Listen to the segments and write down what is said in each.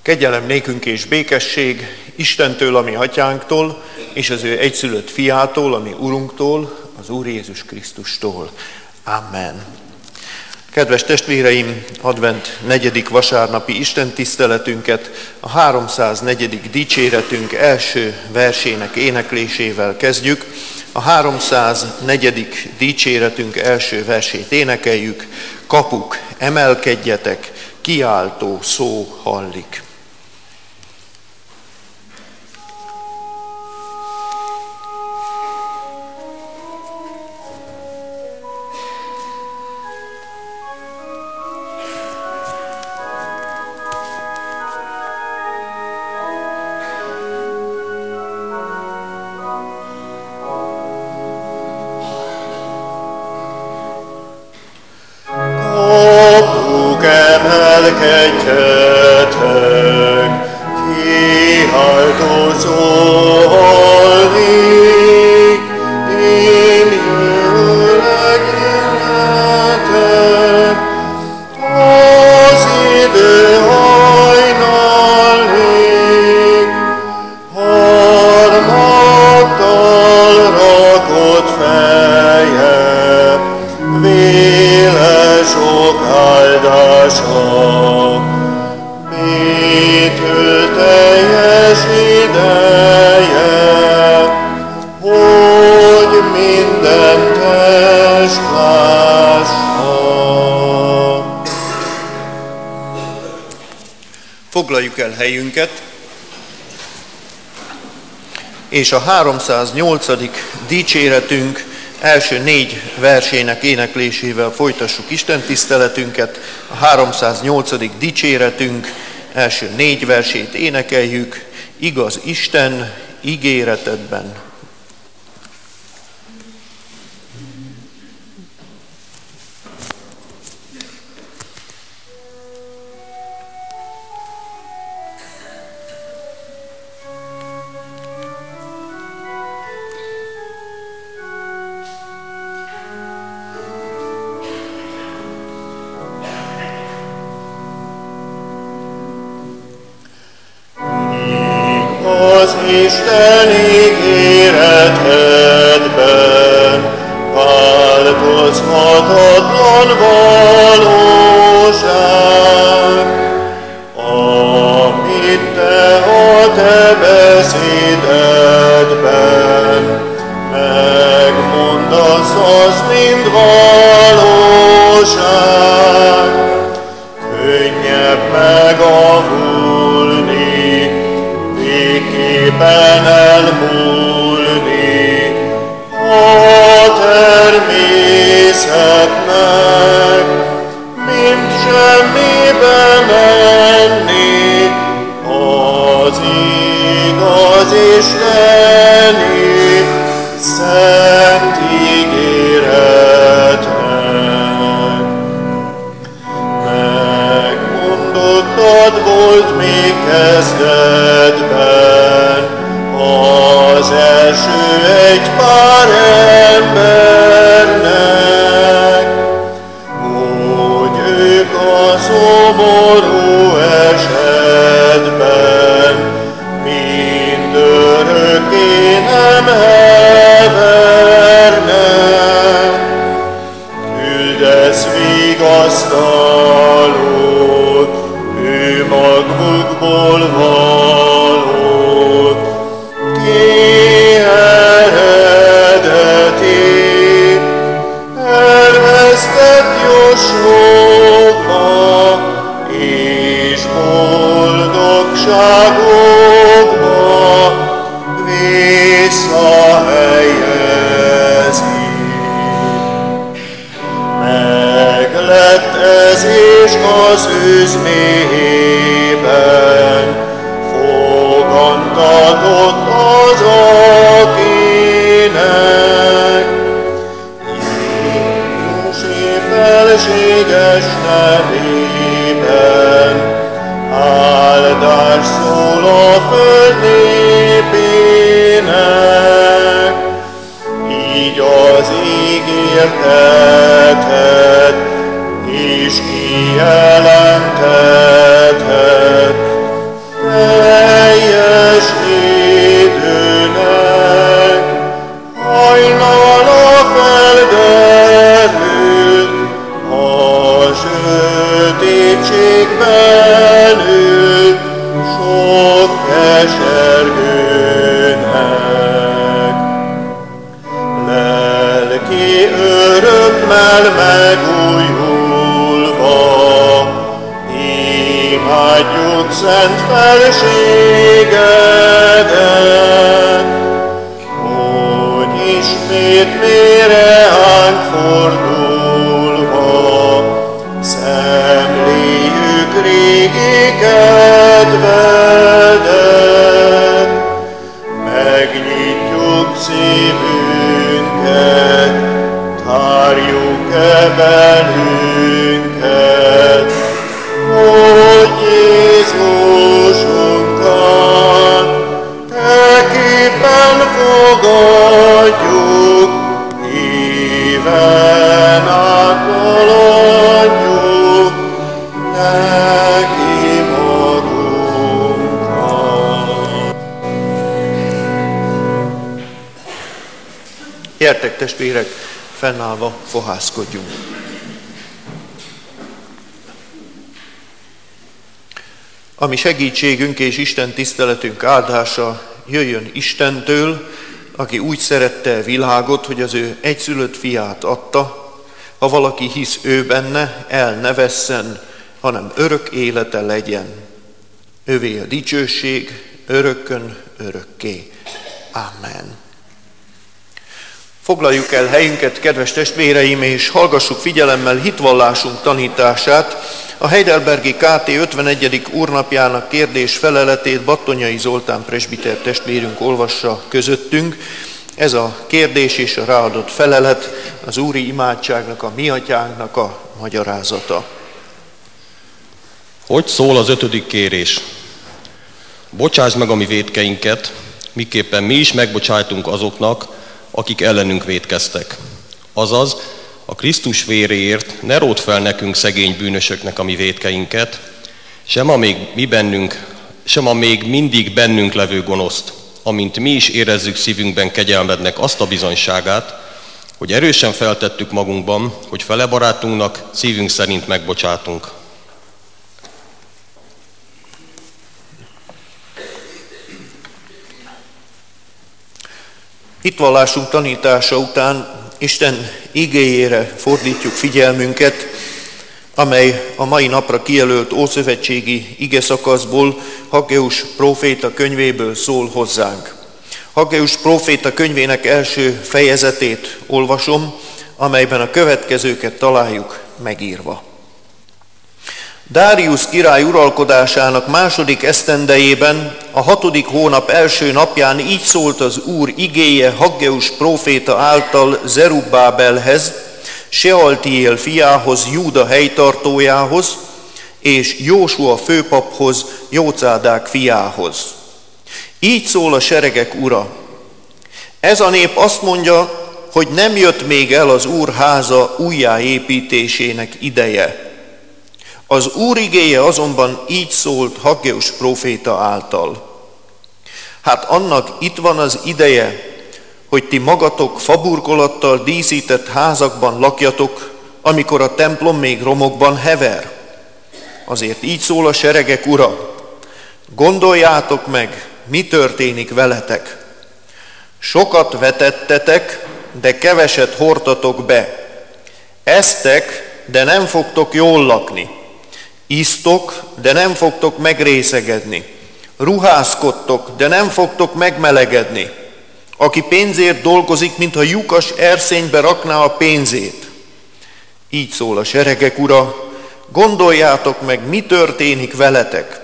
Kegyelem nékünk és békesség Istentől, ami atyánktól, és az ő egyszülött fiától, ami Urunktól, az Úr Jézus Krisztustól. Amen. Kedves testvéreim, advent 4. vasárnapi istentiszteletünket a 304. dicséretünk első versének éneklésével kezdjük. A 304. dicséretünk első versét énekeljük. Kapuk, emelkedjetek, kiáltó szó hallik. Emelkedjetek, kiáltó szó hallik, imjőleg illetek, az idő hajnalig, harmattal rakott feje, véle sok áldása. Mitől teljes ideje, hogy minden test lássa. Foglaljuk el helyünket, és a 308. dicséretünk első 4 versének éneklésével folytassuk istentiszteletünket. A 308. dicséretünk első 4 versét énekeljük. Igaz Isten ígéretedben. Az Isten ígéretedben változhatatlan valóság, amit te a te beszédedben megmondasz, az mind valóság. Könnyebb megavulni, végképpen elmúlni a természetnek, mint semmibe menni az igaz isteni szent ígéretnek. Megmondottad volt még kezdetben az első egy pár embernek, hogy ők a szomorú esetben mindörökké nem hevernek. Küldesz vigasztalót, ő magukból valót, ki eredeti, elvesztett jóslókba, és boldogságokba visszahelyezi. Meglett ez és az ősz méhében, fogantatott az akinek. Jézusi felséges nevében áldás szól a föld népének. Így az ígértetet is kijelented Imádjuk szent felségedet, hogy ismét méreánk fordulva, szemléljük régi kedvedet, megnyitjuk szívünket, tárjuk-e bennünket, hogy Jézusunkat te képen fogadjuk, híven átvaladjuk neki magunkat. Gyertek, testvérek, fennállva fohászkodjunk. A mi segítségünk és Isten tiszteletünk áldása jöjjön Istentől, aki úgy szerette a világot, hogy az ő egyszülött fiát adta, ha valaki hisz ő benne, el ne vesszen, hanem örök élete legyen. Övé a dicsőség, örökkön örökké. Amen. Foglaljuk el helyünket, kedves testvéreim, és hallgassuk figyelemmel hitvallásunk tanítását. A Heidelbergi KT 51. úrnapjának kérdés-feleletét Battonyai Zoltán presbiter testvérünk olvassa közöttünk. Ez a kérdés és a ráadott felelet az úri imádságnak, a mi atyánknak a magyarázata. Hogy szól az 5. kérés? Bocsásd meg a mi vétkeinket, miképpen mi is megbocsájtunk azoknak, akik ellenünk vétkeztek. Azaz, a Krisztus véréért ne ródd fel nekünk szegény bűnösöknek a mi vétkeinket, sem a még mindig bennünk levő gonoszt, amint mi is érezzük szívünkben kegyelmednek azt a bizonyságát, hogy erősen feltettük magunkban, hogy fele barátunknak szívünk szerint megbocsátunk. Hitvallásunk tanítása után Isten igéjére fordítjuk figyelmünket, amely a mai napra kijelölt ószövetségi igeszakaszból, Haggeus próféta könyvéből szól hozzánk. Haggeus próféta könyvének első fejezetét olvasom, amelyben a következőket találjuk megírva. Dáriusz király uralkodásának második esztendejében, a 6. hónap első napján így szólt az Úr igéje Haggeus próféta által Zerubbábelhez, Sealtiél fiához, Júda helytartójához, és Jósua főpaphoz, Jócádák fiához. Így szól a seregek Ura. Ez a nép azt mondja, hogy nem jött még el az Úr háza újjáépítésének ideje. Az Úr igéje azonban így szólt Haggeus próféta által. Hát annak itt van az ideje, hogy ti magatok faburkolattal díszített házakban lakjatok, amikor a templom még romokban hever. Azért így szól a seregek Ura. Gondoljátok meg, mi történik veletek. Sokat vetettetek, de keveset hordtatok be. Esztek, de nem fogtok jól lakni. Isztok, de nem fogtok megrészegedni. Ruházkodtok, de nem fogtok megmelegedni. Aki pénzért dolgozik, mintha lyukas erszénybe rakná a pénzét. Így szól a seregek Ura, gondoljátok meg, mi történik veletek.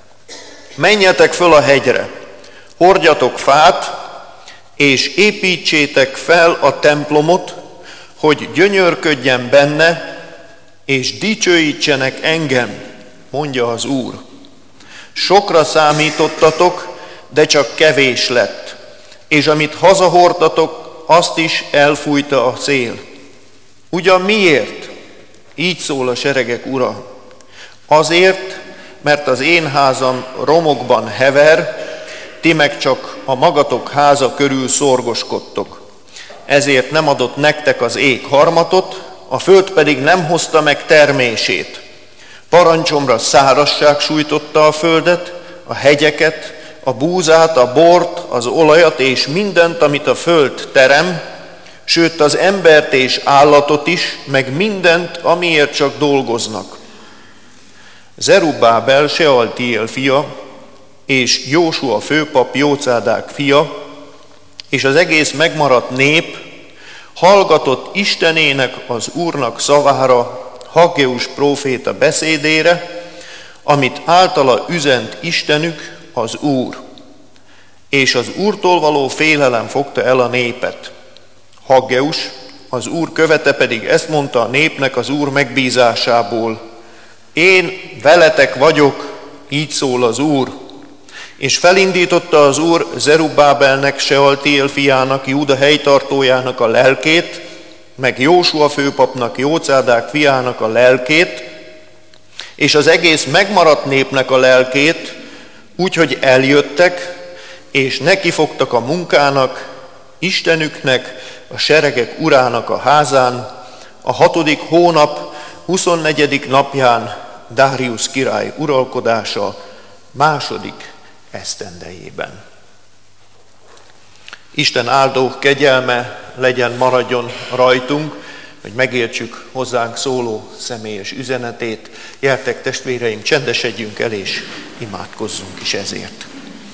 Menjetek föl a hegyre, hordjatok fát, és építsétek fel a templomot, hogy gyönyörködjen benne, és dicsőítsenek engem, mondja az Úr. Sokra számítottatok, de csak kevés lett, és amit hazahordtatok, azt is elfújta a szél. Ugyan miért? Így szól a seregek Ura. Azért, mert az én házam romokban hever, ti meg csak a magatok háza körül szorgoskodtok. Ezért nem adott nektek az ég harmatot, a föld pedig nem hozta meg termését. Parancsomra szárazság sújtotta a földet, a hegyeket, a búzát, a bort, az olajat és mindent, amit a föld terem, sőt az embert és állatot is, meg mindent, amiért csak dolgoznak. Zerubbábel Sealtiel fia, és Jósua főpap Jócádák fia, és az egész megmaradt nép hallgatott Istenének, az Úrnak szavára, Haggeus próféta beszédére, amit általa üzent Istenük, az Úr. És az Úrtól való félelem fogta el a népet. Haggeus, az Úr követe pedig ezt mondta a népnek az Úr megbízásából: én veletek vagyok, így szól az Úr. És felindította az Úr Zerubbábelnek, Sealtiel fiának, Júda helytartójának a lelkét, meg Jósua főpapnak, Jócádák fiának a lelkét, és az egész megmaradt népnek a lelkét, úgyhogy eljöttek, és nekifogtak a munkának, Istenüknek, a seregek urának a házán, a 6. hónap 24. napján, Dáriusz király uralkodása 2. esztendejében. Isten áldó kegyelme legyen, maradjon rajtunk, hogy megértsük hozzánk szóló személyes üzenetét. Gyertek, testvéreim, csendesedjünk el és imádkozzunk is ezért.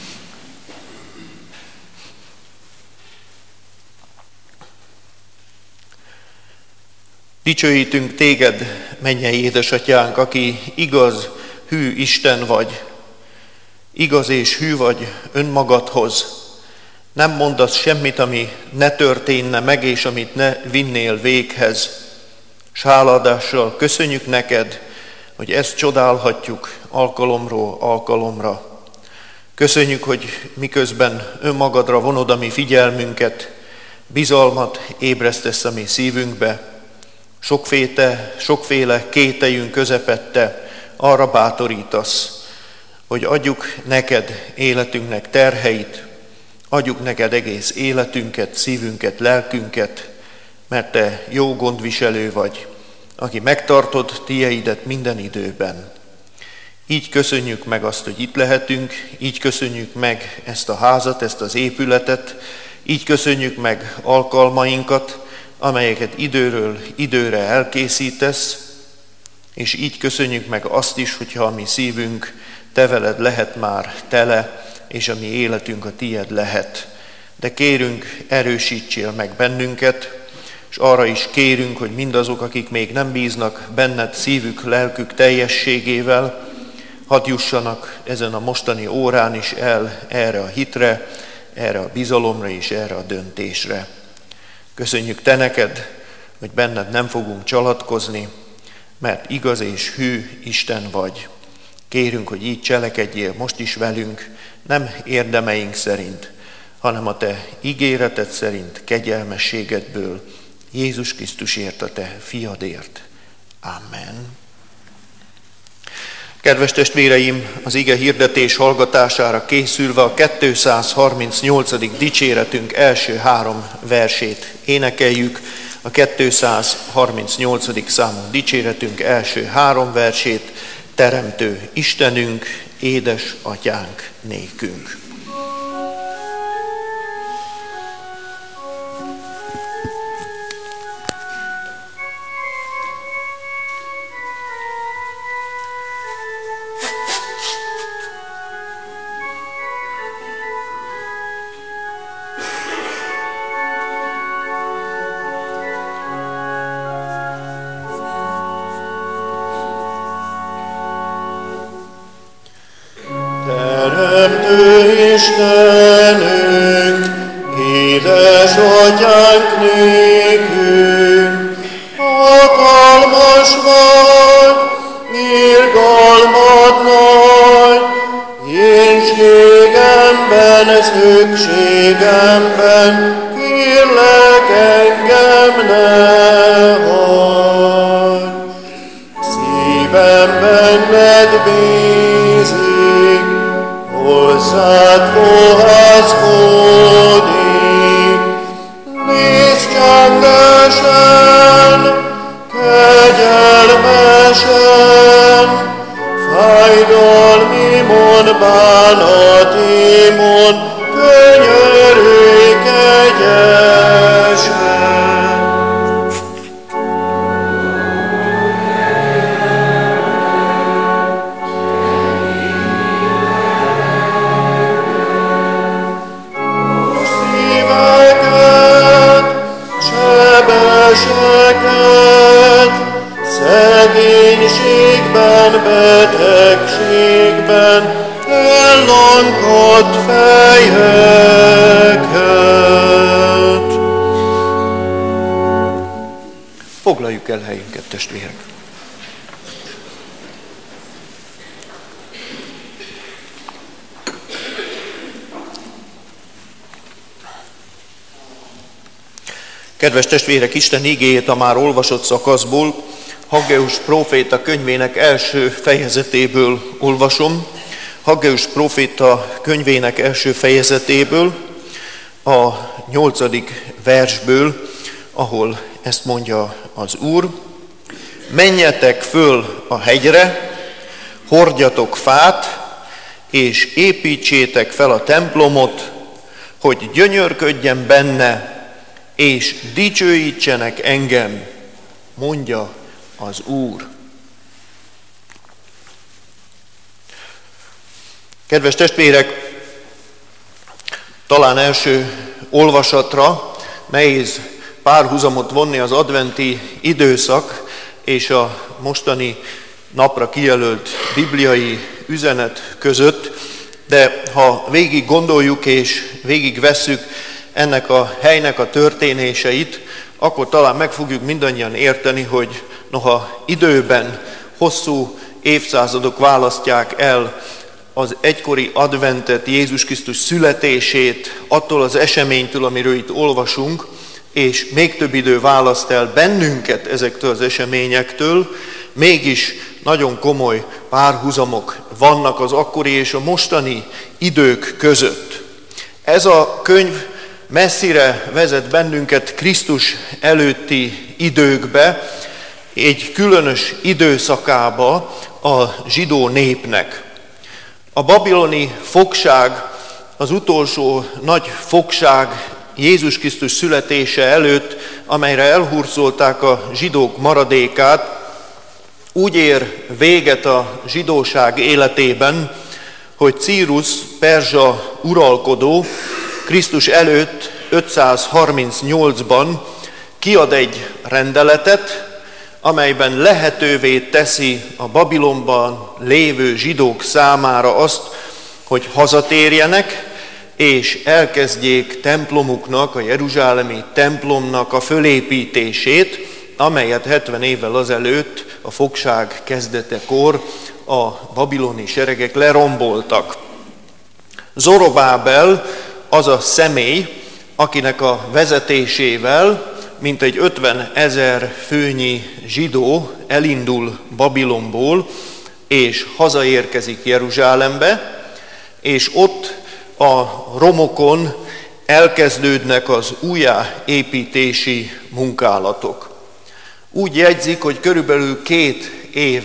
Dicsőítünk téged, mennyei édesatyánk, aki igaz, hű Isten vagy. Igaz és hű vagy önmagadhoz. Nem mondasz semmit, ami ne történne meg, és amit ne vinnél véghez. S háladással köszönjük neked, hogy ezt csodálhatjuk alkalomról alkalomra. Köszönjük, hogy miközben önmagadra vonod a mi figyelmünket, bizalmat ébresztesz a mi szívünkbe, sokféle kételyünk közepette arra bátorítasz, hogy adjuk neked életünknek terheit, adjuk neked egész életünket, szívünket, lelkünket, mert te jó gondviselő vagy, aki megtartod tieidet minden időben. Így köszönjük meg azt, hogy itt lehetünk, így köszönjük meg ezt a házat, ezt az épületet, így köszönjük meg alkalmainkat, amelyeket időről időre elkészítesz, és így köszönjük meg azt is, hogyha a mi szívünk te veled lehet már tele, és a mi életünk a tied lehet. De kérünk, erősítsél meg bennünket, és arra is kérünk, hogy mindazok, akik még nem bíznak benned szívük, lelkük teljességével, hadd jussanak ezen a mostani órán is el erre a hitre, erre a bizalomra és erre a döntésre. Köszönjük te neked, hogy benned nem fogunk csalatkozni, mert igaz és hű Isten vagy. Kérünk, hogy így cselekedjél most is velünk, nem érdemeink szerint, hanem a te ígéreted szerint, kegyelmességedből, Jézus Krisztusért, a te fiadért. Amen. Kedves testvéreim, az ige hirdetés hallgatására készülve a 238. dicséretünk első 3 versét énekeljük. A 238. számú dicséretünk első 3 versét: Teremtő Istenünk, édes atyánk nékünk. Istenünk, édesatyánk nékünk, alkalmas vagy, irgalmad nagy, énségemben, szükségemben, kérlek engem ne hagyd. Szívem benned bízik, hozzád fohászkodik, nézd csendesen, kegyelmesen, fájdalmimon, bánatimon, könyörülj kegyesen. ellankadt fejeket. Foglaljuk el helyünket, testvérek! Kedves testvérek, Isten igéjét a már olvasott szakaszból, Haggeus próféta könyvének első fejezetéből olvasom. Haggeus próféta könyvének első fejezetéből, a 8. versből, ahol ezt mondja az Úr: menjetek föl a hegyre, hordjatok fát, és építsétek fel a templomot, hogy gyönyörködjen benne, és dicsőítsenek engem, mondja az Úr. Kedves testvérek, talán első olvasatra nehéz párhuzamot vonni az adventi időszak és a mostani napra kijelölt bibliai üzenet között, de ha végig gondoljuk és végig vesszük ennek a helynek a történéseit, akkor talán meg fogjuk mindannyian érteni, hogy noha időben hosszú évszázadok választják el az egykori adventet, Jézus Krisztus születését attól az eseménytől, amiről itt olvasunk, és még több idő választ el bennünket ezektől az eseményektől, mégis nagyon komoly párhuzamok vannak az akkori és a mostani idők között. Ez a könyv messzire vezet bennünket Krisztus előtti időkbe, egy különös időszakába a zsidó népnek. A babiloni fogság, az utolsó nagy fogság Jézus Krisztus születése előtt, amelyre elhurcolták a zsidók maradékát, úgy ér véget a zsidóság életében, hogy Círus perzsa uralkodó Krisztus előtt 538-ban kiad egy rendeletet, amelyben lehetővé teszi a Babilonban lévő zsidók számára azt, hogy hazatérjenek, és elkezdjék templomuknak, a jeruzsálemi templomnak a fölépítését, amelyet 70 évvel azelőtt a fogság kezdetekor a babiloni seregek leromboltak. Zorobábel az a személy, akinek a vezetésével mintegy 50 000 főnyi zsidó elindul Babilonból, és hazaérkezik Jeruzsálembe, és ott a romokon elkezdődnek az újjáépítési munkálatok. Úgy jegyzik, hogy körülbelül 2 év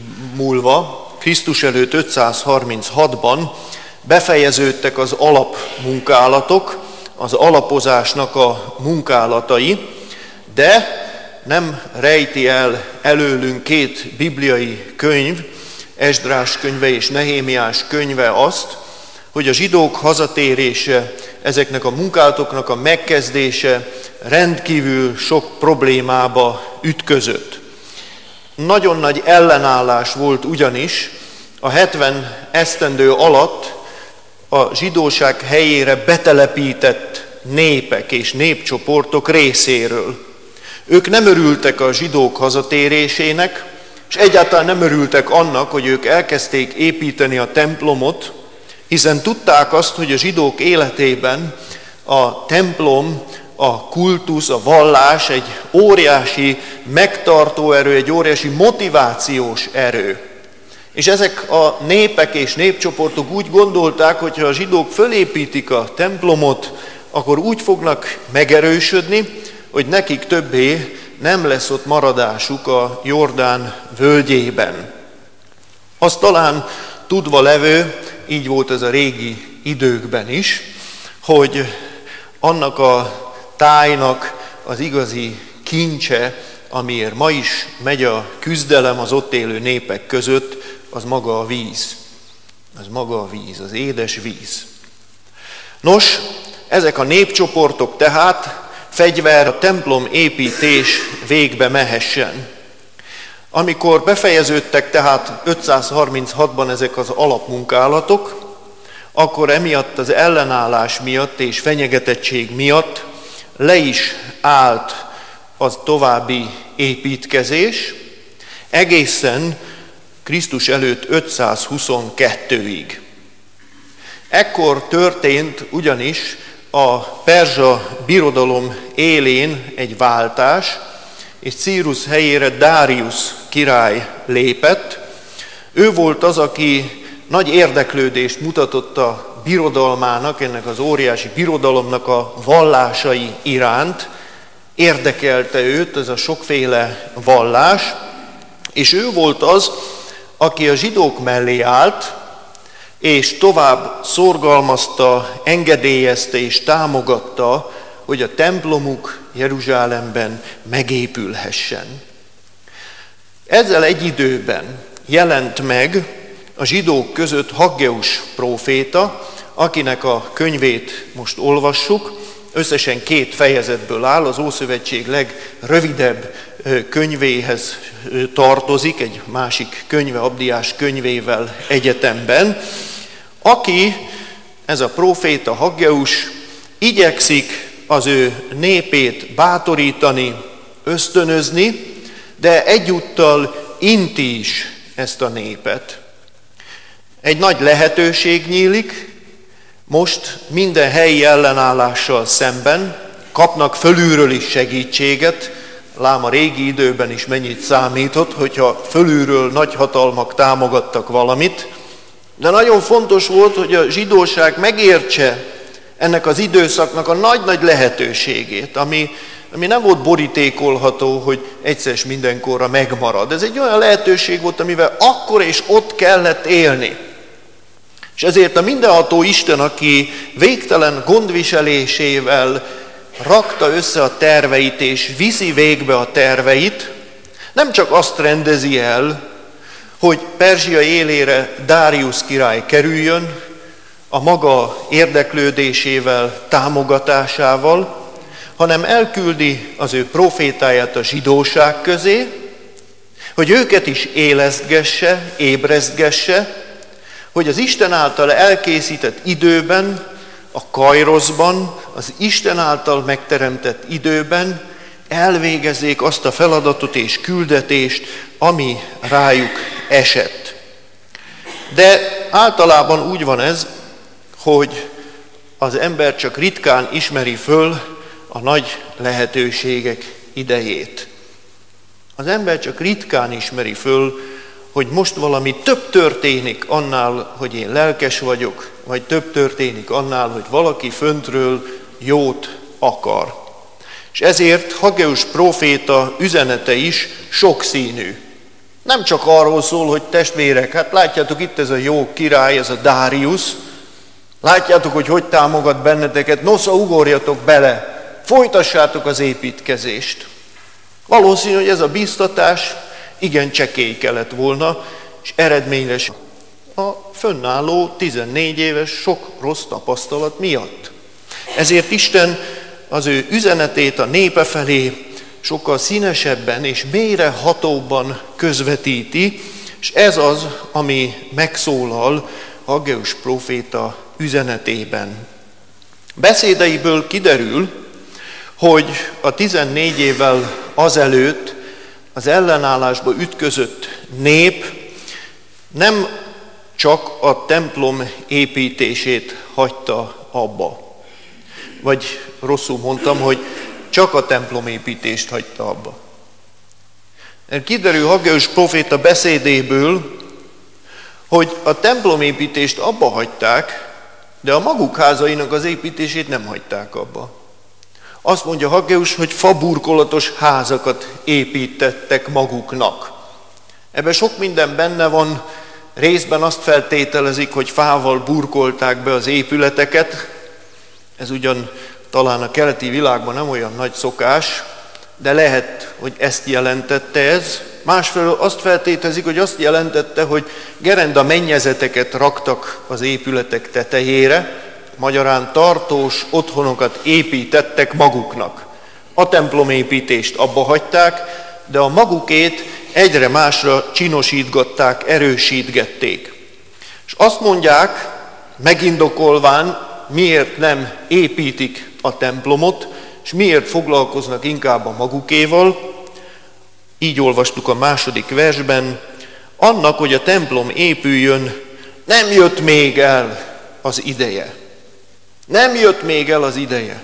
múlva, Krisztus előtt 536-ban befejeződtek az alapmunkálatok, az alapozásnak a munkálatai, de nem rejti el előlünk 2 bibliai könyv, Esdrás könyve és Nehémiás könyve azt, hogy a zsidók hazatérése, ezeknek a munkálatoknak a megkezdése rendkívül sok problémába ütközött. Nagyon nagy ellenállás volt ugyanis a 70 esztendő alatt a zsidóság helyére betelepített népek és népcsoportok részéről. Ők nem örültek a zsidók hazatérésének, és egyáltalán nem örültek annak, hogy ők elkezdték építeni a templomot, hiszen tudták azt, hogy a zsidók életében a templom, a kultusz, a vallás egy óriási megtartó erő, egy óriási motivációs erő. És ezek a népek és népcsoportok úgy gondolták, hogy ha a zsidók fölépítik a templomot, akkor úgy fognak megerősödni, hogy nekik többé nem lesz ott maradásuk a Jordán völgyében. Az talán tudva levő, így volt ez a régi időkben is, hogy annak a tájnak az igazi kincse, amiért ma is megy a küzdelem az ott élő népek között, az maga a víz. Az maga a víz, az édes víz. Nos, ezek a népcsoportok tehát fegyver a templom építés végbe mehessen. Amikor befejeződtek tehát 536-ban ezek az alapmunkálatok, akkor emiatt az ellenállás miatt és fenyegetettség miatt le is állt az további építkezés, egészen Krisztus előtt 522-ig. Ekkor történt ugyanis a perzsa birodalom élén egy váltás, és Círus helyére Dárius király lépett. Ő volt az, aki nagy érdeklődést mutatott a birodalmának, ennek az óriási birodalomnak a vallásai iránt. Érdekelte őt ez a sokféle vallás, és ő volt az, aki a zsidók mellé állt, és tovább szorgalmazta, engedélyezte és támogatta, hogy a templomuk Jeruzsálemben megépülhessen. Ezzel egy időben jelent meg a zsidók között Haggeus próféta, akinek a könyvét most olvassuk, összesen 2 fejezetből áll, az Ószövetség legrövidebb könyvéhez tartozik, egy másik könyve, Abdiás könyvével egyetemben, aki, ez a próféta Haggeus, igyekszik az ő népét bátorítani, ösztönözni, de egyúttal inti is ezt a népet. Egy nagy lehetőség nyílik, most minden helyi ellenállással szemben kapnak fölülről is segítséget, lám a régi időben is mennyit számított, hogyha fölülről nagyhatalmak támogattak valamit, de nagyon fontos volt, hogy a zsidóság megértse ennek az időszaknak a nagy-nagy lehetőségét, ami nem volt borítékolható, hogy egyszer és mindenkorra megmarad. Ez egy olyan lehetőség volt, amivel akkor és ott kellett élni. És ezért a mindenható Isten, aki végtelen gondviselésével rakta össze a terveit és viszi végbe a terveit, nem csak azt rendezi el, hogy Perzsia élére Dárius király kerüljön, a maga érdeklődésével, támogatásával, hanem elküldi az ő profétáját a zsidóság közé, hogy őket is élesztgesse, ébresztgesse, hogy az Isten által elkészített időben, a kairoszban, az Isten által megteremtett időben elvégezzék azt a feladatot és küldetést, ami rájuk esett. De általában úgy van ez, hogy az ember csak ritkán ismeri föl a nagy lehetőségek idejét. Az ember csak ritkán ismeri föl, hogy most valami több történik annál, hogy én lelkes vagyok, vagy több történik annál, hogy valaki föntről jót akar. És ezért Haggeus próféta üzenete is sokszínű. Nem csak arról szól, hogy testvérek, hát látjátok itt ez a jó király, ez a Dárius, látjátok, hogy támogat benneteket, nosza ugorjatok bele, folytassátok az építkezést. Valószínű, hogy ez a bíztatás igen csekély kellett volna, és eredményre a fönnálló 14 éves sok rossz tapasztalat miatt. Ezért Isten az ő üzenetét a népe felé sokkal színesebben és mélyrehatóbban közvetíti, és ez az, ami megszólal Haggeus próféta üzenetében. Beszédeiből kiderül, hogy a 14 évvel azelőtt az ellenállásba ütközött nép nem csak a templom építését hagyta abba. Vagy rosszul mondtam, hogy csak a templom építést hagyta abba. Kiderül Haggeus próféta beszédéből, hogy a templomépítést abba hagyták, de a maguk házainak az építését nem hagyták abba. Azt mondja Haggeus, hogy faburkolatos házakat építettek maguknak. Ebben sok minden benne van, részben azt feltételezik, hogy fával burkolták be az épületeket. Ez ugyan talán a keleti világban nem olyan nagy szokás, de lehet, hogy ezt jelentette ez. Másfelől azt feltételezik, hogy azt jelentette, hogy gerenda mennyezeteket raktak az épületek tetejére, magyarán tartós otthonokat építettek maguknak. A templomépítést abba hagyták, de a magukét egyre másra csinosítgatták, erősítgették. És azt mondják, megindokolván, miért nem építik a templomot, és miért foglalkoznak inkább a magukéval. Így olvastuk a 2. versben, annak, hogy a templom épüljön, nem jött még el az ideje. Nem jött még el az ideje.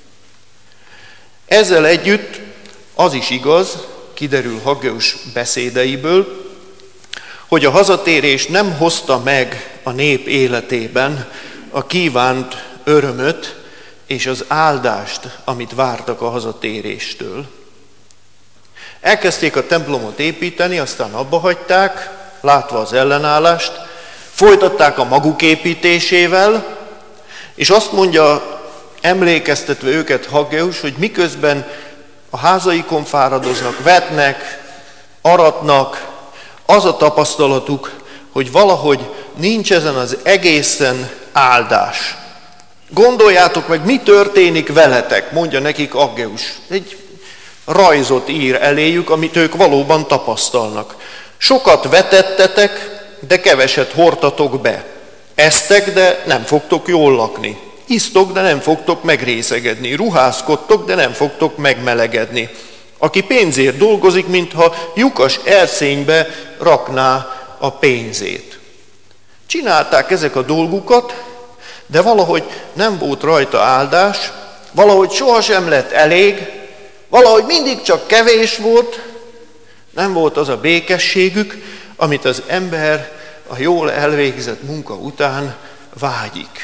Ezzel együtt az is igaz, kiderül Haggeus beszédeiből, hogy a hazatérés nem hozta meg a nép életében a kívánt örömöt és az áldást, amit vártak a hazatéréstől. Elkezdték a templomot építeni, aztán abba hagyták, látva az ellenállást, folytatták a maguk építésével, és azt mondja, emlékeztetve őket Haggeus, hogy miközben a házaikon fáradoznak, vetnek, aratnak, az a tapasztalatuk, hogy valahogy nincs ezen az egészen áldás. Gondoljátok meg, mi történik veletek, mondja nekik Haggeus. Egy rajzot ír eléjük, amit ők valóban tapasztalnak. Sokat vetettetek, de keveset hordtatok be. Esztek, de nem fogtok jól lakni. Isztok, de nem fogtok megrészegedni. Ruházkodtok, de nem fogtok megmelegedni. Aki pénzért dolgozik, mintha lyukas erszénybe rakná a pénzét. Csinálták ezek a dolgukat, de valahogy nem volt rajta áldás, valahogy sohasem lett elég, valahogy mindig csak kevés volt, nem volt az a békességük, amit az ember a jól elvégzett munka után vágyik.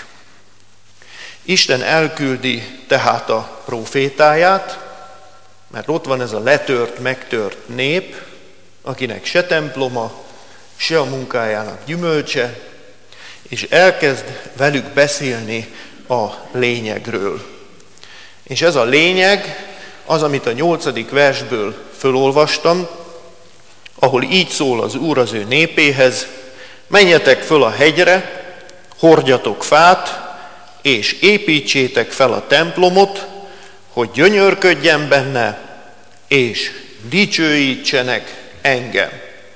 Isten elküldi tehát a prófétáját, mert ott van ez a letört, megtört nép, akinek se temploma, se a munkájának gyümölcse, és elkezd velük beszélni a lényegről. És ez a lényeg az, amit a 8. versből fölolvastam, ahol így szól az Úr az ő népéhez, menjetek föl a hegyre, hordjatok fát, és építsétek fel a templomot, hogy gyönyörködjen benne, és dicsőítsenek engem.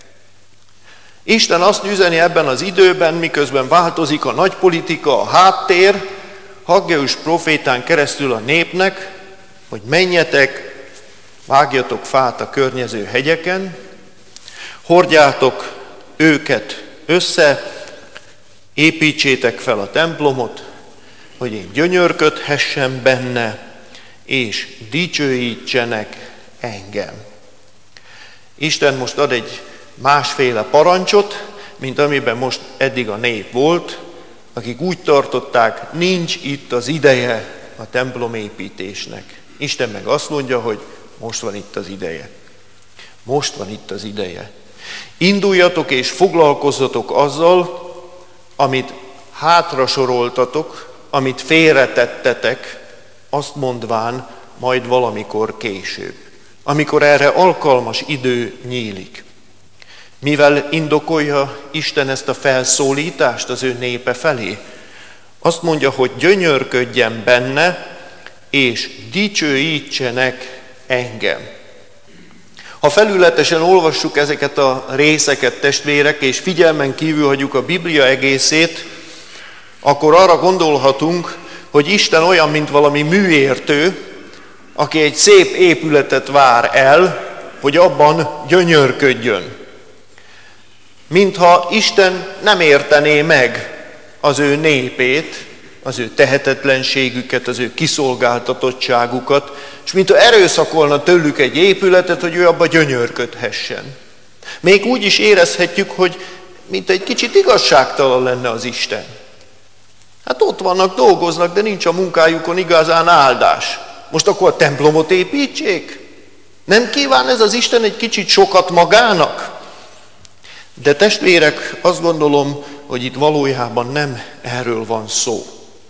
Isten azt üzeni ebben az időben, miközben változik a nagypolitika, a háttér, Haggeus profétán keresztül a népnek, hogy menjetek, vágjatok fát a környező hegyeken, hordjátok őket össze, építsétek fel a templomot, hogy én gyönyörködhessem benne, és dicsőítsenek engem. Isten most ad egy másféle parancsot, mint amiben most eddig a nép volt, akik úgy tartották, nincs itt az ideje a templomépítésnek. Isten meg azt mondja, hogy most van itt az ideje. Most van itt az ideje. Induljatok és foglalkozzatok azzal, amit hátra soroltatok, amit félretettetek, azt mondván majd valamikor később, amikor erre alkalmas idő nyílik. Mivel indokolja Isten ezt a felszólítást az ő népe felé? Azt mondja, hogy gyönyörködjen benne, és dicsőítsenek engem. Ha felületesen olvassuk ezeket a részeket, testvérek, és figyelmen kívül hagyjuk a Biblia egészét, akkor arra gondolhatunk, hogy Isten olyan, mint valami műértő, aki egy szép épületet vár el, hogy abban gyönyörködjön. Mintha Isten nem értené meg az ő népét, az ő tehetetlenségüket, az ő kiszolgáltatottságukat, és mintha erőszakolna tőlük egy épületet, hogy ő abba gyönyörködhessen. Még úgy is érezhetjük, hogy mint egy kicsit igazságtalan lenne az Isten. Hát ott vannak, dolgoznak, de nincs a munkájukon igazán áldás. Most akkor a templomot építsék? Nem kíván ez az Isten egy kicsit sokat magának? De testvérek, azt gondolom, hogy itt valójában nem erről van szó.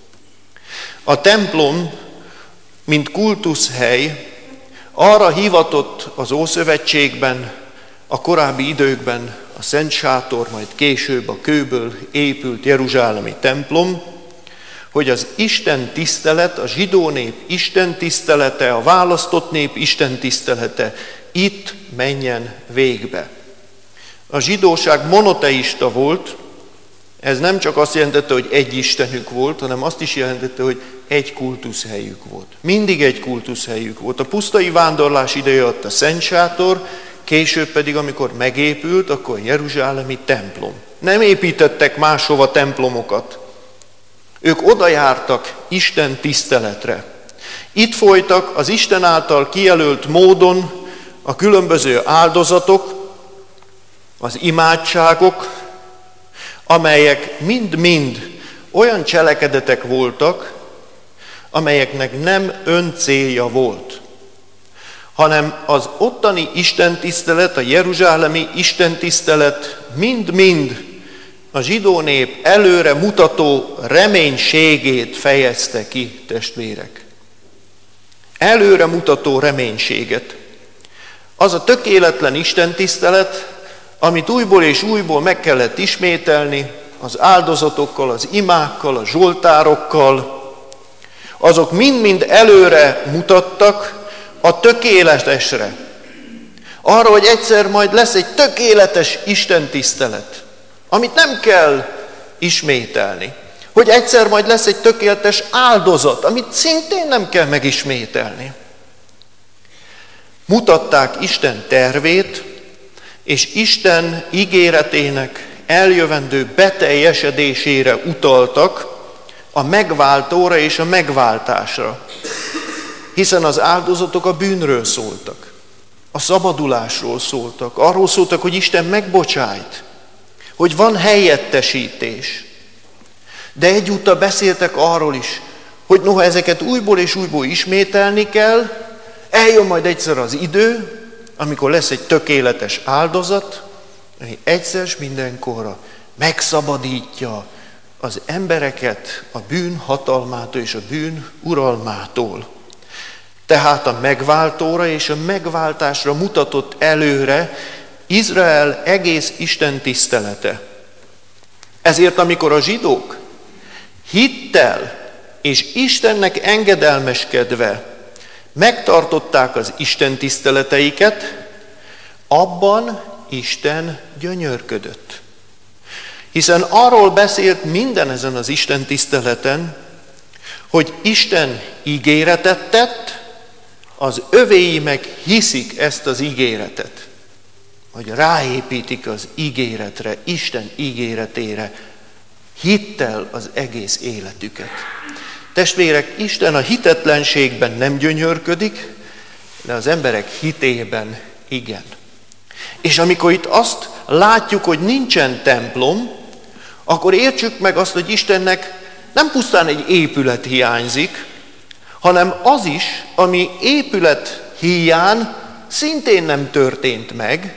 A templom, mint kultuszhely, arra hivatott az Ószövetségben, a korábbi időkben a Szent Sátor, majd később a kőből épült jeruzsálemi templom, hogy az Isten tisztelet, a zsidó nép Isten tisztelete, a választott nép Isten tisztelete itt menjen végbe. A zsidóság monoteista volt, ez nem csak azt jelentette, hogy egy istenük volt, hanem azt is jelentette, hogy egy kultuszhelyük volt. Mindig egy kultuszhelyük volt. A pusztai vándorlás ideje alatt a Szent Sátor, később pedig, amikor megépült, akkor a jeruzsálemi templom. Nem építettek máshova templomokat. Ők oda jártak Isten tiszteletre. Itt folytak az Isten által kijelölt módon a különböző áldozatok, az imádságok, amelyek mind-mind olyan cselekedetek voltak, amelyeknek nem öncélja volt, hanem az ottani istentisztelet, a jeruzsálemi istentisztelet mind-mind a zsidó nép előre mutató reménységét fejezte ki, testvérek. Előre mutató reménységet. Az a tökéletlen istentisztelet, amit újból és újból meg kellett ismételni, az áldozatokkal, az imákkal, a zsoltárokkal, azok mind-mind előre mutattak a tökéletesre. Arra, hogy egyszer majd lesz egy tökéletes istentisztelet, amit nem kell ismételni. Hogy egyszer majd lesz egy tökéletes áldozat, amit szintén nem kell megismételni. Mutatták Isten tervét, és Isten ígéretének eljövendő beteljesedésére utaltak, a megváltóra és a megváltásra. Hiszen az áldozatok a bűnről szóltak, a szabadulásról szóltak, arról szóltak, hogy Isten megbocsájt, hogy van helyettesítés. De egyúttal beszéltek arról is, hogy noha ezeket újból és újból ismételni kell, eljön majd egyszer az idő, amikor lesz egy tökéletes áldozat, ami egyszer s mindenkorra megszabadítja az embereket a bűn hatalmától és a bűn uralmától. Tehát a megváltóra és a megváltásra mutatott előre Izrael egész Isten tisztelete. Ezért, amikor a zsidók hittel és Istennek engedelmeskedve megtartották az Isten tiszteleteiket, abban Isten gyönyörködött. Hiszen arról beszélt minden ezen az Isten tiszteleten, hogy Isten ígéretet tett, az övéi meg hiszik ezt az ígéretet. Hogy ráépítik az ígéretre, Isten ígéretére, hittel az egész életüket. Testvérek, Isten a hitetlenségben nem gyönyörködik, de az emberek hitében igen. És amikor itt azt látjuk, hogy nincsen templom, akkor értsük meg azt, hogy Istennek nem pusztán egy épület hiányzik, hanem az is, ami épület híján szintén nem történt meg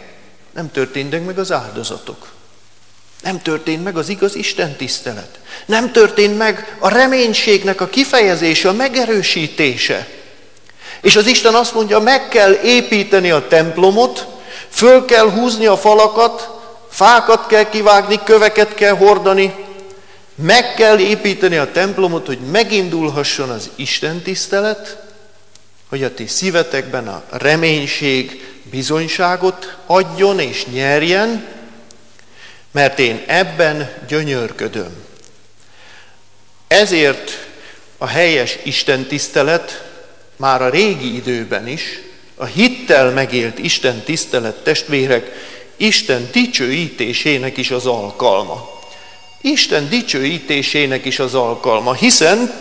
az áldozatok. Nem történt meg az igaz Isten tisztelet. Nem történt meg a reménységnek a kifejezése, a megerősítése. És az Isten azt mondja, meg kell építeni a templomot, föl kell húzni a falakat, fákat kell kivágni, köveket kell hordani, meg kell építeni a templomot, hogy megindulhasson az Isten tisztelet, hogy a ti szívetekben a reménység bizonyságot adjon és nyerjen, mert én ebben gyönyörködöm. Ezért a helyes Isten tisztelet már a régi időben is, a hittel megélt Isten tisztelet, testvérek, Isten dicsőítésének is az alkalma. Isten dicsőítésének is az alkalma, hiszen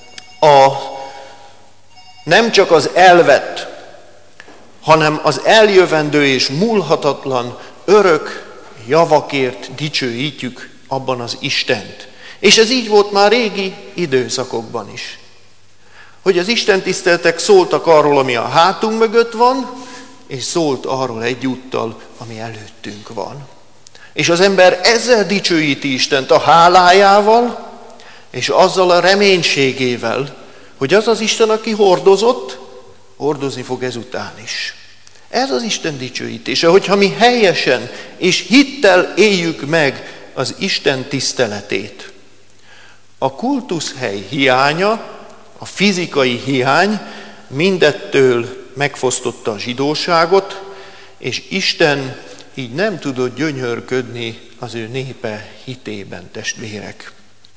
nem csak az elvett, hanem az eljövendő és múlhatatlan örök javakért dicsőítjük abban az Istent. És ez így volt már régi időszakokban is. Hogy az Isten tiszteletek szóltak arról, ami a hátunk mögött van, és szólt arról egyúttal, ami előttünk van. És az ember ezzel dicsőíti Istent, a hálájával, és azzal a reménységével, hogy az az Isten, aki hordozott, hordozni fog ezután is. Ez az Isten dicsőítése, hogyha mi helyesen és hittel éljük meg az Isten tiszteletét. A kultuszhely hiánya, a fizikai hiány mindettől megfosztotta a zsidóságot, és Isten így nem tudott gyönyörködni az ő népe hitében, testvérek.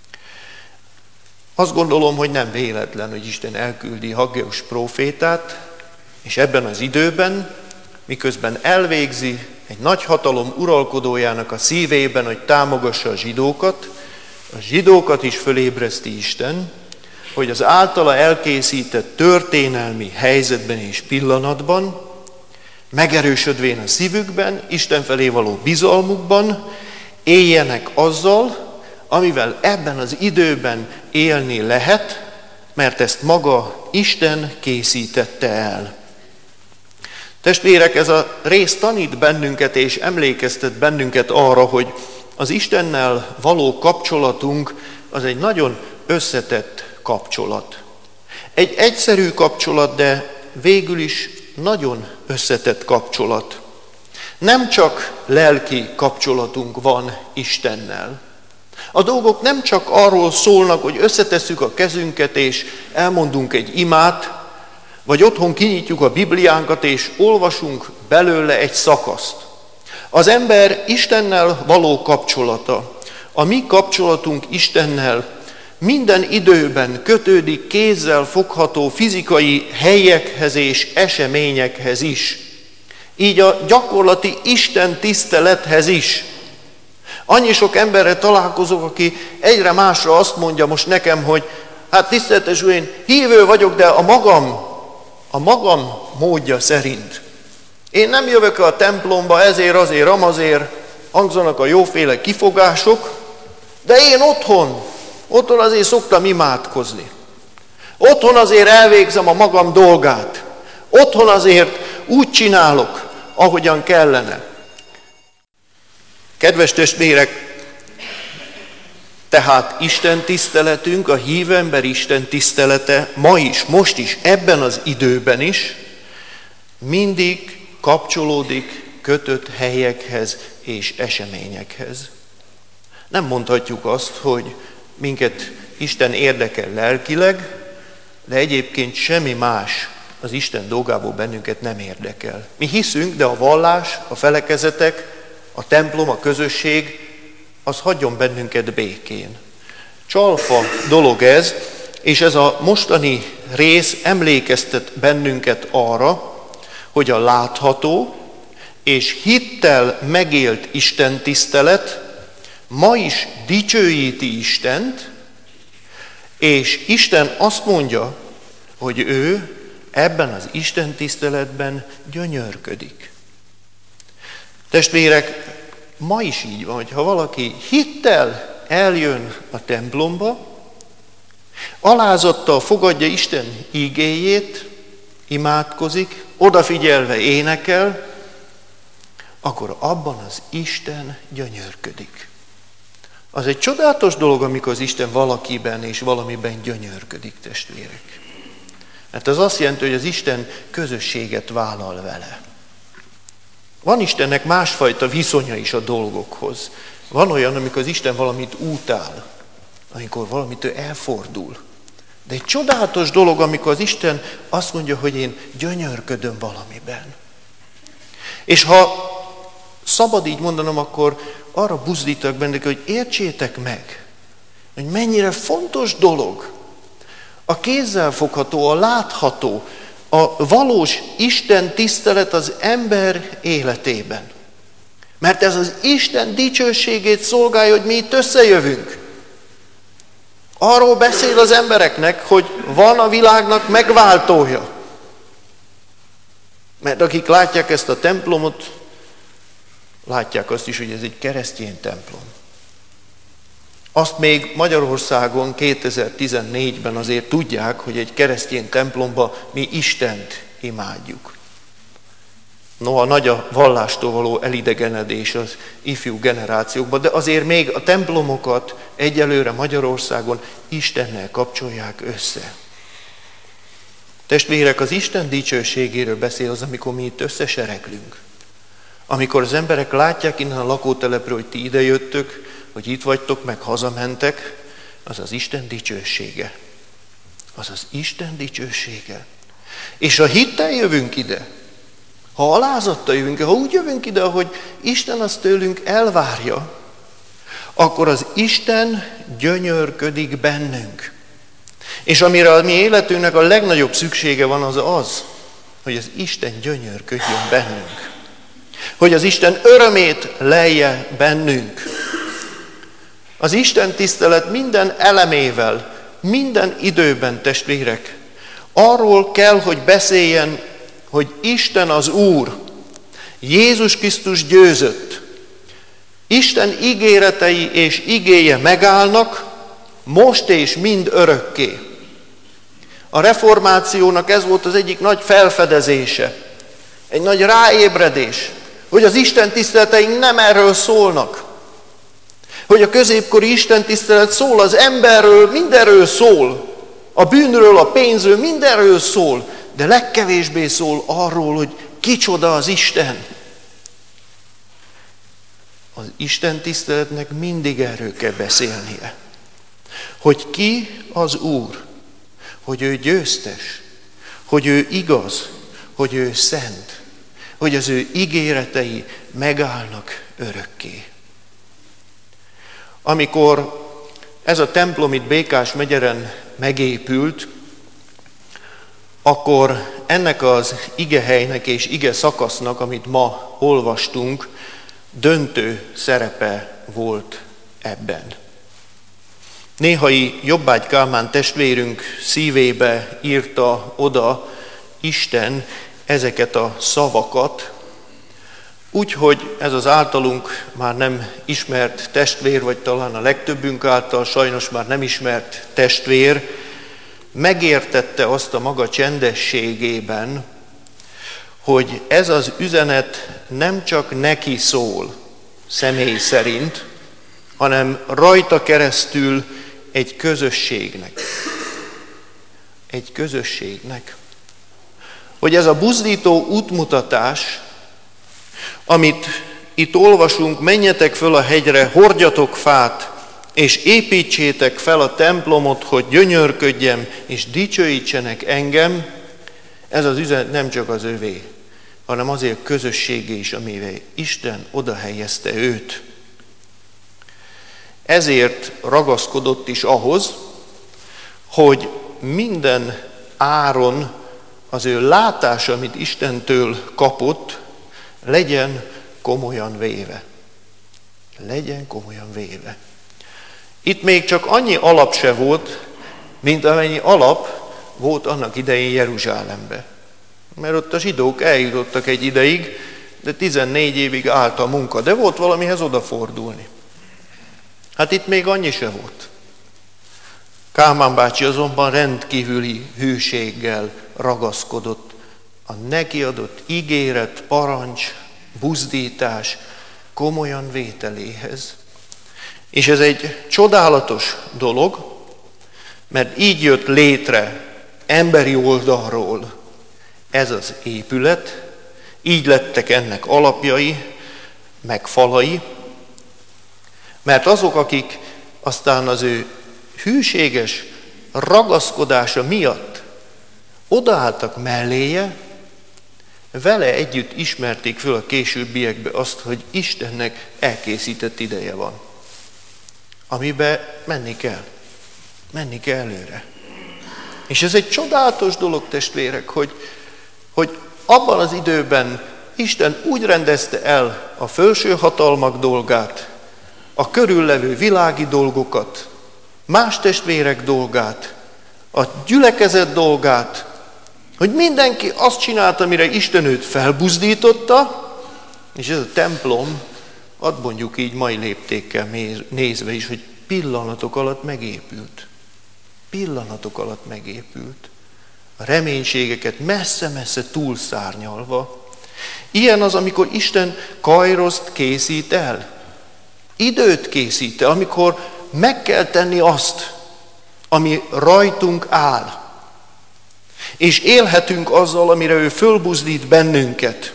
Azt gondolom, hogy nem véletlen, hogy Isten elküldi Haggeus prófétát, és ebben az időben, miközben elvégzi egy nagy hatalom uralkodójának a szívében, hogy támogassa a zsidókat is fölébreszti Isten, hogy az általa elkészített történelmi helyzetben és pillanatban, megerősödvén a szívükben, Isten felé való bizalmukban, éljenek azzal, amivel ebben az időben élni lehet, mert ezt maga Isten készítette el. Testvérek, ez a rész tanít bennünket és emlékeztet bennünket arra, hogy az Istennel való kapcsolatunk az egy nagyon összetett kapcsolat. Egy egyszerű kapcsolat, de végül is nagyon összetett kapcsolat. Nem csak lelki kapcsolatunk van Istennel. A dolgok nem csak arról szólnak, hogy összetesszük a kezünket és elmondunk egy imát, vagy otthon kinyitjuk a Bibliánkat és olvasunk belőle egy szakaszt. Az ember Istennel való kapcsolata, a mi kapcsolatunk Istennel minden időben kötődik kézzel fogható fizikai helyekhez és eseményekhez is. Így a gyakorlati Isten tisztelethez is. Annyi sok emberrel találkozok, aki egyre másra azt mondja most nekem, hogy hát tiszteletes úr, én hívő vagyok, de a magam módja szerint. Én nem jövök a templomba ezért, azért, amazért, hangzanak a jóféle kifogások, de én otthon azért szoktam imádkozni. Otthon azért elvégzem a magam dolgát. Otthon azért úgy csinálok, ahogyan kellene. Kedves testvérek, tehát Isten tiszteletünk, a hívő ember Isten tisztelete ma is, most is, ebben az időben is mindig kapcsolódik kötött helyekhez és eseményekhez. Nem mondhatjuk azt, hogy minket Isten érdekel lelkileg, de egyébként semmi más az Isten dolgából bennünket nem érdekel. Mi hiszünk, de a vallás, a felekezetek, a templom, a közösség, az hagyjon bennünket békén. Csalfa dolog ez, és ez a mostani rész emlékeztet bennünket arra, hogy a látható és hittel megélt Isten tisztelet ma is dicsőíti Istent, és Isten azt mondja, hogy ő ebben az Isten tiszteletben gyönyörködik. Testvérek, ma is így van, hogy ha valaki hittel eljön a templomba, alázattal fogadja Isten ígéjét, imádkozik, odafigyelve énekel, akkor abban az Isten gyönyörködik. Az egy csodálatos dolog, amikor az Isten valakiben és valamiben gyönyörködik, testvérek. Mert az azt jelenti, hogy az Isten közösséget vállal vele. Van Istennek másfajta viszonya is a dolgokhoz. Van olyan, amikor az Isten valamit utál, amikor valamitől elfordul. De egy csodálatos dolog, amikor az Isten azt mondja, hogy én gyönyörködöm valamiben. És ha szabad így mondanom, akkor arra buzdítok bennük, hogy értsétek meg, hogy mennyire fontos dolog a kézzelfogható, a látható, a valós Isten tisztelet az ember életében. Mert ez az Isten dicsőségét szolgálja, hogy mi itt összejövünk. Arról beszél az embereknek, hogy van a világnak megváltója. Mert akik látják ezt a templomot, látják azt is, hogy ez egy keresztény templom. Azt még Magyarországon 2014-ben azért tudják, hogy egy keresztény templomba mi Istent imádjuk. Noha nagy a vallástól való elidegenedés az ifjú generációkban, de azért még a templomokat egyelőre Magyarországon Istennel kapcsolják össze. Testvérek, az Isten dicsőségéről beszél az, amikor mi itt összesereglünk. Amikor az emberek látják innen a lakótelepről, hogy ti idejöttök, hogy itt vagytok, meg hazamentek, az az Isten dicsősége. Az az Isten dicsősége. És ha hittel jövünk ide, ha alázattal jövünk ide, ha úgy jövünk ide, ahogy Isten azt tőlünk elvárja, akkor az Isten gyönyörködik bennünk. És amire a mi életünknek a legnagyobb szüksége van, az az, hogy az Isten gyönyörködjön bennünk. Hogy az Isten örömét lelje bennünk. Az Isten tisztelet minden elemével, minden időben, testvérek, arról kell, hogy beszéljen, hogy Isten az Úr, Jézus Krisztus győzött. Isten ígéretei és igéje megállnak, most és mind örökké. A reformációnak ez volt az egyik nagy felfedezése, egy nagy ráébredés, hogy az Isten tiszteleteink nem erről szólnak. Hogy a középkori Isten tisztelet szól az emberről, mindenről szól. A bűnről, a pénzről, mindenről szól, de legkevésbé szól arról, hogy kicsoda az Isten. Az Isten tiszteletnek mindig erről kell beszélnie. Hogy ki az Úr, hogy ő győztes, hogy ő igaz, hogy ő szent, hogy az ő ígéretei megállnak örökké. Amikor ez a templom itt Békás-megyeren megépült, akkor ennek az igehelynek és ige szakasznak, amit ma olvastunk, döntő szerepe volt ebben. Néhai Jobbágy Kálmán testvérünk szívébe írta oda Isten ezeket a szavakat, úgyhogy ez az általunk már nem ismert testvér, vagy talán a legtöbbünk által sajnos már nem ismert testvér, megértette azt a maga csendességében, hogy ez az üzenet nem csak neki szól személy szerint, hanem rajta keresztül egy közösségnek. Egy közösségnek. Hogy ez a buzdító útmutatás, amit itt olvasunk, menjetek föl a hegyre, hordjatok fát, és építsétek fel a templomot, hogy gyönyörködjem, és dicsőítsenek engem, ez az üzenet nem csak az övé, hanem azért közösségé is, amivel Isten oda helyezte őt. Ezért ragaszkodott is ahhoz, hogy minden áron az ő látása, amit Istentől kapott, legyen komolyan véve. Legyen komolyan véve. Itt még csak annyi alap se volt, mint amennyi alap volt annak idején Jeruzsálembe. Mert ott a zsidók eljutottak egy ideig, de 14 évig állt a munka, de volt valamihez odafordulni. Hát itt még annyi se volt. Kálmán bácsi azonban rendkívüli hűséggel ragaszkodott a neki adott ígéret, parancs, buzdítás komolyan vételéhez. És ez egy csodálatos dolog, mert így jött létre emberi oldalról ez az épület, így lettek ennek alapjai, meg falai, mert azok, akik aztán az ő hűséges ragaszkodása miatt odaálltak melléje, vele együtt ismerték föl a későbbiekbe azt, hogy Istennek elkészített ideje van, amibe menni kell előre. És ez egy csodálatos dolog, testvérek, hogy abban az időben Isten úgy rendezte el a fölső hatalmak dolgát, a körüllevő világi dolgokat, más testvérek dolgát, a gyülekezet dolgát, hogy mindenki azt csinálta, amire Isten őt felbuzdította, és ez a templom, ad mondjuk így mai léptékkel nézve is, hogy pillanatok alatt megépült. Pillanatok alatt megépült. A reménységeket messze-messze túlszárnyalva. Ilyen az, amikor Isten kajroszt készít el. Időt készít el, amikor meg kell tenni azt, ami rajtunk áll. És élhetünk azzal, amire ő fölbuzdít bennünket.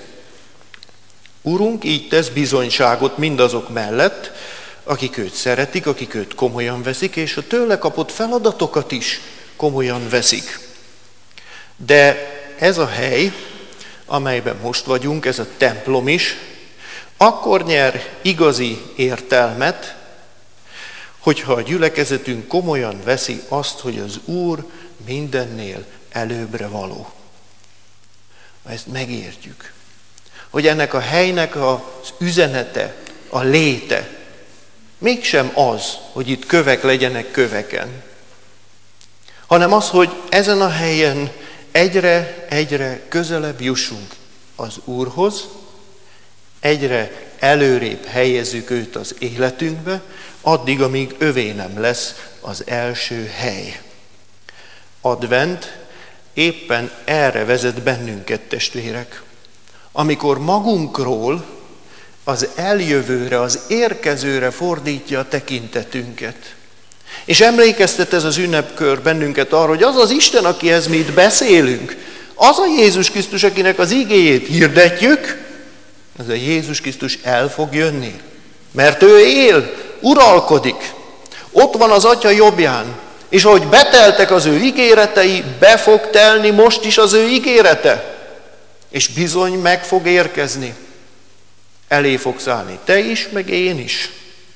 Urunk így tesz bizonyságot mindazok mellett, akik őt szeretik, akik őt komolyan veszik, és a tőle kapott feladatokat is komolyan veszik. De ez a hely, amelyben most vagyunk, ez a templom is, akkor nyer igazi értelmet, hogyha a gyülekezetünk komolyan veszi azt, hogy az Úr mindennél előbbre való. Ezt megértjük. Hogy ennek a helynek az üzenete, a léte, mégsem az, hogy itt kövek legyenek köveken, hanem az, hogy ezen a helyen egyre közelebb jussunk az Úrhoz, egyre előrébb helyezzük őt az életünkbe, addig, amíg övé nem lesz az első hely. Advent éppen erre vezet bennünket, testvérek, amikor magunkról az eljövőre, az érkezőre fordítja a tekintetünket. És emlékeztet ez az ünnepkör bennünket arra, hogy az az Isten, akihez mi itt beszélünk, az a Jézus Krisztus, akinek az igéjét hirdetjük, az a Jézus Krisztus el fog jönni. Mert ő él, uralkodik. Ott van az Atya jobbján. És ahogy beteltek az ő ígéretei, be fog telni most is az ő ígérete. És bizony meg fog érkezni. Elé fogsz állni te is, meg én is.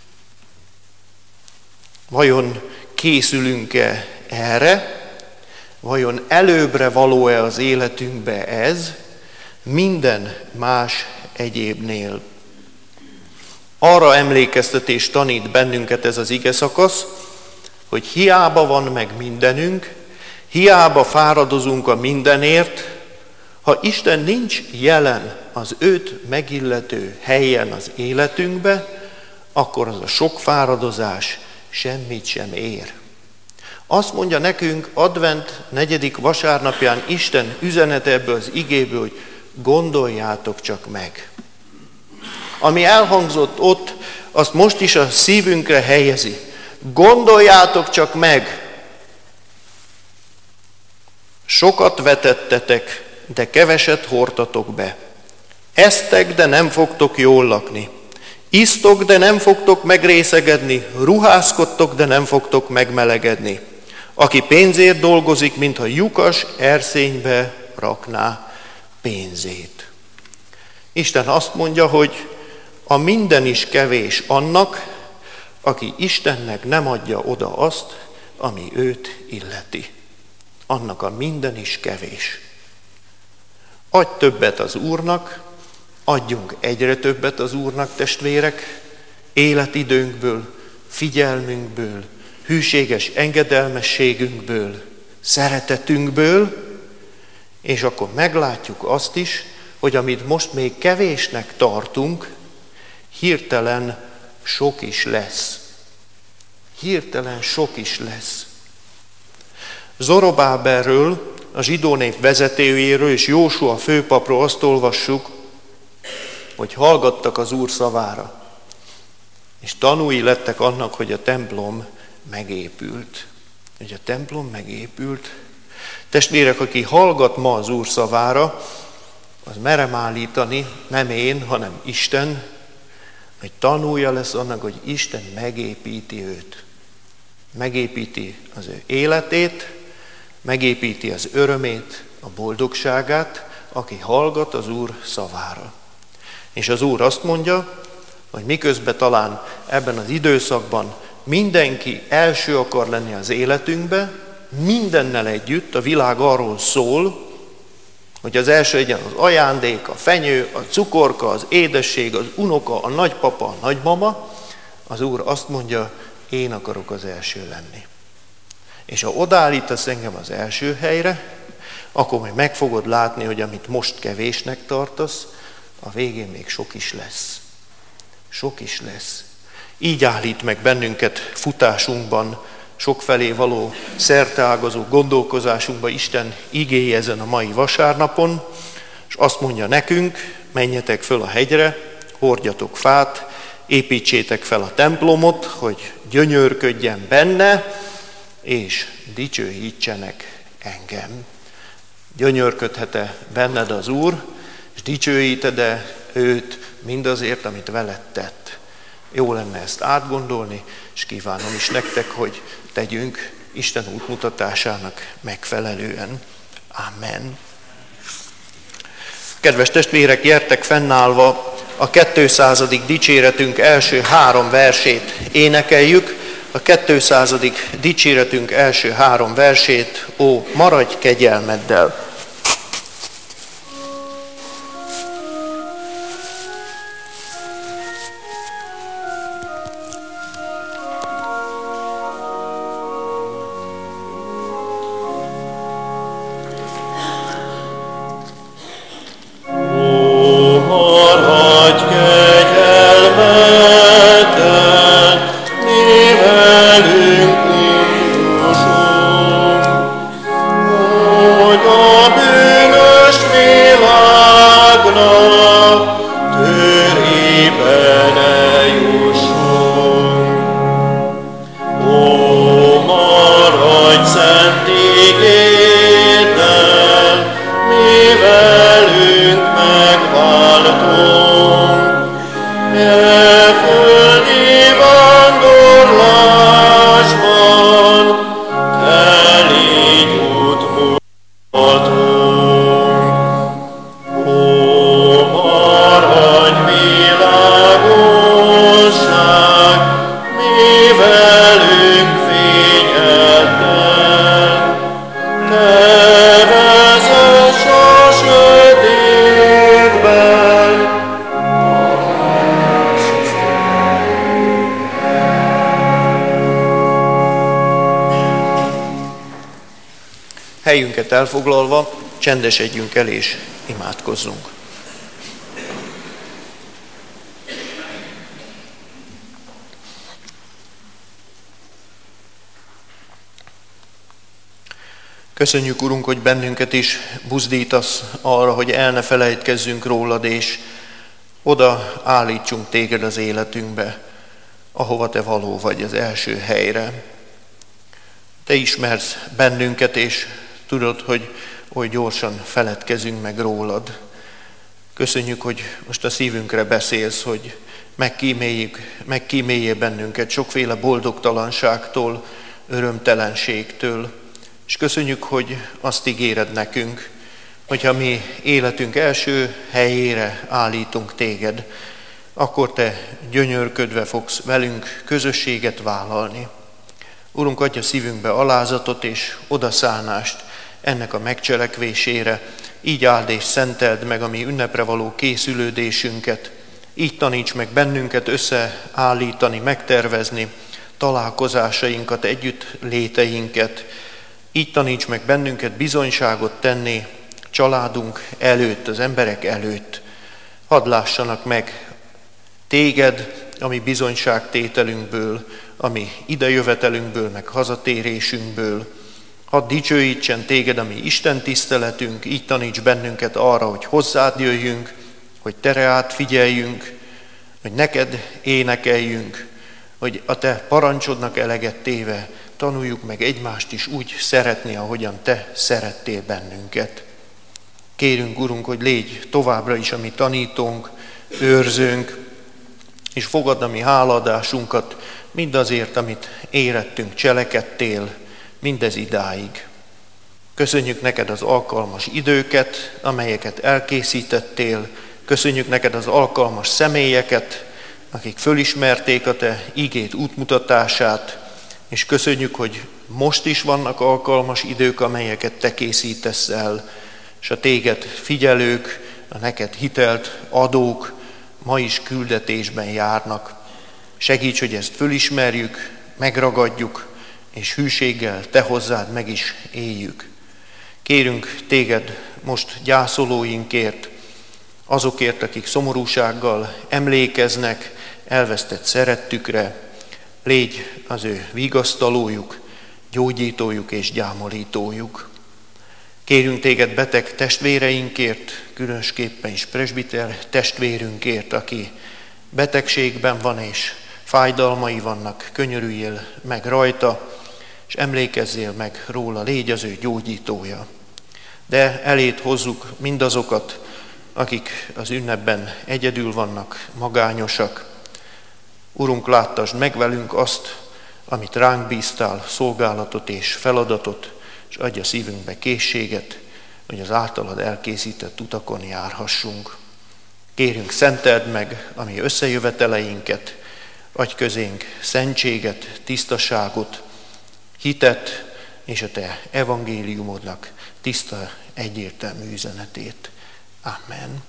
Vajon készülünk-e erre? Vajon előbbre való-e az életünkbe ez minden más egyébnél? Arra emlékeztetés tanít bennünket ez az ige szakasz, hogy hiába van meg mindenünk, hiába fáradozunk a mindenért, ha Isten nincs jelen az őt megillető helyen az életünkbe, akkor az a sok fáradozás semmit sem ér. Azt mondja nekünk advent 4. vasárnapján Isten üzenete ebből az igéből, hogy gondoljátok csak meg. Ami elhangzott ott, azt most is a szívünkre helyezi. Gondoljátok csak meg! Sokat vetettetek, de keveset hordtatok be. Esztek, de nem fogtok jól lakni. Isztok, de nem fogtok megrészegedni. Ruházkodtok, de nem fogtok megmelegedni. Aki pénzért dolgozik, mintha lyukas erszénybe rakná pénzét. Isten azt mondja, hogy a minden is kevés annak, aki Istennek nem adja oda azt, ami őt illeti. Annak a minden is kevés. Adj többet az Úrnak, adjunk egyre többet az Úrnak, testvérek, életidőnkből, figyelmünkből, hűséges engedelmességünkből, szeretetünkből, és akkor meglátjuk azt is, hogy amit most még kevésnek tartunk, hirtelen sok is lesz. Hirtelen sok is lesz. Zorobábelről, a zsidó nép vezetőjéről és Jósua főpapról azt olvassuk, hogy hallgattak az Úr szavára, és tanúi lettek annak, hogy a templom megépült. Hogy a templom megépült. Testvérek, aki hallgat ma az Úr szavára, az merem állítani, nem én, hanem Isten, hogy tanúja lesz annak, hogy Isten megépíti őt. Megépíti az ő életét, megépíti az örömét, a boldogságát, aki hallgat az Úr szavára. És az Úr azt mondja, hogy miközben talán ebben az időszakban mindenki első akar lenni az életünkbe, mindennel együtt a világ arról szól, hogy az első legyen az ajándék, a fenyő, a cukorka, az édesség, az unoka, a nagypapa, a nagymama, az Úr azt mondja, én akarok az első lenni. És ha odaállítasz engem az első helyre, akkor majd meg fogod látni, hogy amit most kevésnek tartasz, a végén még sok is lesz. Sok is lesz. Így állít meg bennünket futásunkban, sokfelé való szerteágazó gondolkozásunkban Isten igéje ezen a mai vasárnapon, és azt mondja nekünk, menjetek föl a hegyre, hordjatok fát, építsétek fel a templomot, hogy gyönyörködjen benne, és dicsőítsenek engem. Gyönyörködhet-e benned az Úr, és dicsőíted-e őt mindazért, amit veled tett? Jó lenne ezt átgondolni, és kívánom is nektek, hogy tegyünk Isten útmutatásának megfelelően. Amen. Kedves testvérek, gyertek fennállva, a 200. dicséretünk első 3 versét énekeljük. A 200. dicséretünk első 3 versét, ó, maradj kegyelmeddel! Helyünket elfoglalva, csendesedjünk el és imádkozzunk. Köszönjük, Urunk, hogy bennünket is buzdítasz arra, hogy el ne felejtkezzünk rólad, és oda állítsunk téged az életünkbe, ahova te való vagy, az első helyre. Te ismersz bennünket, és tudod, hogy oly gyorsan feledkezünk meg rólad. Köszönjük, hogy most a szívünkre beszélsz, hogy megkíméljél bennünket sokféle boldogtalanságtól, örömtelenségtől. És köszönjük, hogy azt ígéred nekünk, hogyha mi életünk első helyére állítunk téged, akkor te gyönyörködve fogsz velünk közösséget vállalni. Urunk, adj a szívünkbe alázatot és odaszállást ennek a megcselekvésére, így áld és szenteld meg a mi ünnepre való készülődésünket, így taníts meg bennünket összeállítani, megtervezni találkozásainkat, együtt léteinket, így taníts meg bennünket bizonyságot tenni családunk előtt, az emberek előtt. Hadd lássanak meg téged, a mi bizonyságtételünkből, a mi idejövetelünkből, meg hazatérésünkből. Hadd dicsőítsen téged a mi Isten tiszteletünk, így taníts bennünket arra, hogy hozzád jöjjünk, hogy te reád figyeljünk, hogy neked énekeljünk, hogy a te parancsodnak eleget téve tanuljuk meg egymást is úgy szeretni, ahogyan te szerettél bennünket. Kérünk, Urunk, hogy légy továbbra is a mi tanítónk, őrzőnk, és fogadd a mi hálaadásunkat mindazért, amit érettünk, cselekedtél, mindez idáig. Köszönjük neked az alkalmas időket, amelyeket elkészítettél, köszönjük neked az alkalmas személyeket, akik fölismerték a te igét útmutatását, és köszönjük, hogy most is vannak alkalmas idők, amelyeket te készítesz el, és a téged figyelők, a neked hitelt adók ma is küldetésben járnak. Segíts, hogy ezt fölismerjük, megragadjuk, és hűséggel te hozzád meg is éljük. Kérünk téged most gyászolóinkért, azokért, akik szomorúsággal emlékeznek elvesztett szerettükre, légy az ő vigasztalójuk, gyógyítójuk és gyámolítójuk. Kérünk téged beteg testvéreinkért, különösképpen is presbiter testvérünkért, aki betegségben van és fájdalmai vannak, könyörüljél meg rajta, és emlékezzél meg róla, légy az ő gyógyítója. De elét hozzuk mindazokat, akik az ünnepben egyedül vannak, magányosak. Urunk, láttasd meg velünk azt, amit ránk bíztál, szolgálatot és feladatot, és adj a szívünkbe készséget, hogy az általad elkészített utakon járhassunk. Kérünk, szenteld meg a mi összejöveteleinket, adj közénk szentséget, tisztaságot, hitet és a te evangéliumodnak tiszta, egyértelmű üzenetét. Amen.